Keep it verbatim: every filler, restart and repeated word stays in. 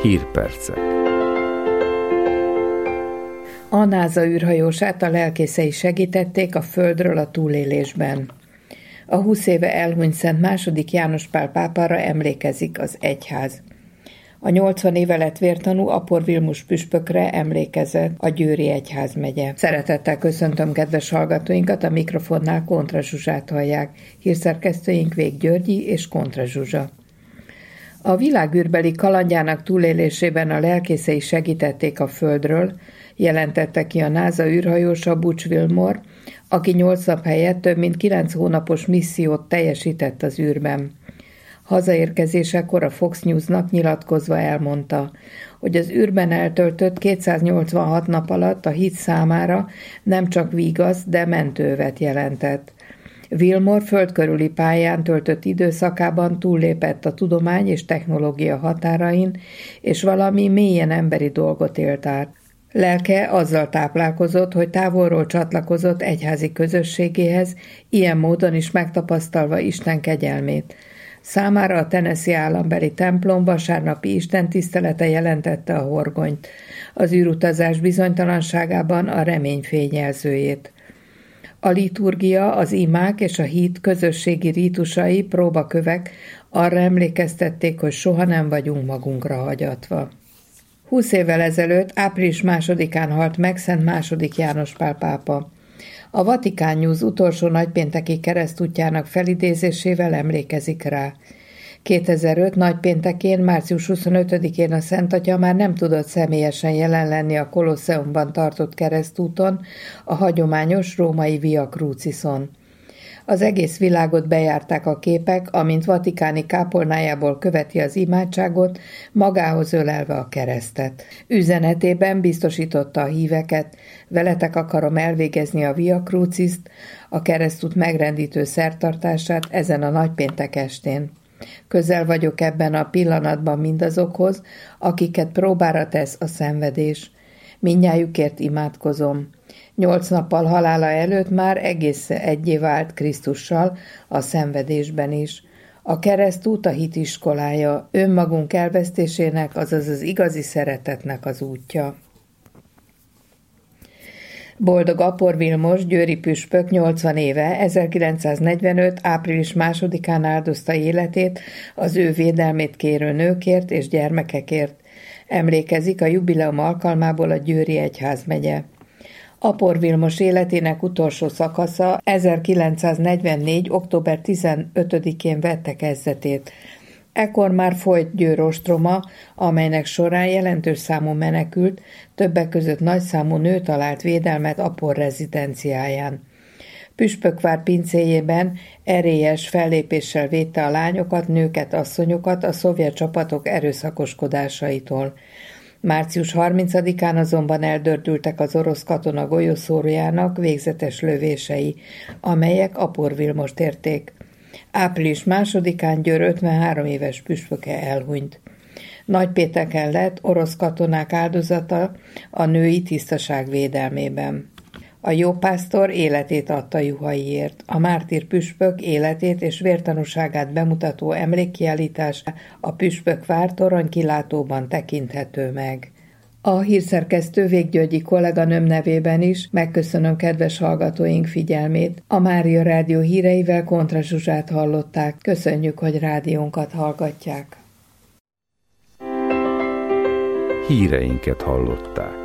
Hírpercek. A NASA űrhajósát a lelkészei segítették a Földről a túlélésben. A húsz éve elhunyt Szent második János Pál pápára emlékezik az egyház. A nyolcvan éve lett vértanú Apor Vilmos püspökre emlékezett a Győri egyházmegye. Szeretettel köszöntöm kedves hallgatóinkat, a mikrofonnál Kontra Zsuzsát hallják. Hírszerkesztőink Vég Györgyi és Kontra Zsuzsa. A világűrbeli kalandjának túlélésében a lelkészei segítették a Földről, jelentette ki a NASA űrhajósa Butch Wilmore, aki nyolc nap helyett több mint kilenc hónapos missziót teljesített az űrben. Hazaérkezésekor a Fox Newsnak nyilatkozva elmondta, hogy az űrben eltöltött kétszáznyolcvanhat nap alatt a hit számára nem csak vigaszt, de mentővet jelentett. Wilmore földkörüli pályán töltött időszakában túllépett a tudomány és technológia határain, és valami mélyen emberi dolgot élt át. Lelke azzal táplálkozott, hogy távolról csatlakozott egyházi közösségéhez, ilyen módon is megtapasztalva Isten kegyelmét. Számára a Tennessee állambeli templom vasárnapi istentisztelete jelentette a horgonyt, az űrutazás bizonytalanságában a remény fényjelzőjét. A liturgia, az imák és a hit közösségi rítusai, próbakövek arra emlékeztették, hogy soha nem vagyunk magunkra hagyatva. Húsz évvel ezelőtt, április másodikán halt meg Szent második János Pál pápa. A Vatikán News utolsó nagypénteki keresztútjának felidézésével emlékezik rá. kétezer-öt nagypéntekén, március huszonötödikén a Szent Atya már nem tudott személyesen jelen lenni a Kolosseumban tartott keresztúton, a hagyományos római Via Crucison. Az egész világot bejárták a képek, amint vatikáni kápolnájából követi az imádságot, magához ölelve a keresztet. Üzenetében biztosította a híveket, veletek akarom elvégezni a Via Crucist, a keresztút megrendítő szertartását ezen a nagypéntek estén. Közel vagyok ebben a pillanatban mindazokhoz, akiket próbára tesz a szenvedés. Mindnyájukért imádkozom. Nyolc nappal halála előtt már egész egyé vált Krisztussal a szenvedésben is. A keresztút a hit iskolája, önmagunk elvesztésének, azaz az igazi szeretetnek az útja. Boldog Apor Vilmos győri püspök nyolcvan éve, ezerkilencszáznegyvenöt. április másodikán áldozta életét az ő védelmét kérő nőkért és gyermekekért. Emlékezik a jubileum alkalmából a Győri egyházmegye. Apor Vilmos életének utolsó szakasza ezerkilencszáznegyvennégy. október tizenötödikén vette kezdetét. Ekkor már folyt Győr ostroma, amelynek során jelentős számú menekült, többek között nagyszámú nő talált védelmet Apor rezidenciáján. Püspökvár pincéjében erélyes fellépéssel védte a lányokat, nőket, asszonyokat a szovjet csapatok erőszakoskodásaitól. március harmincadikán azonban eldördültek az orosz katona golyószórójának végzetes lövései, amelyek Apor Vilmost érték. április másodikán Győr ötvenhárom éves püspöke elhunyt. Nagypénteken lett orosz katonák áldozata a női tisztaság védelmében. A jópásztor életét adta juhaiért. A mártír püspök életét és vértanúságát bemutató emlékkiállítás a Püspökvár toronykilátóban tekinthető meg. A hírszerkesztő Vég Györgyi kolléganőm nevében is megköszönöm kedves hallgatóink figyelmét. A Mária Rádió híreivel Kontra Zsuzsát hallották. Köszönjük, hogy rádiónkat hallgatják. Híreinket hallották.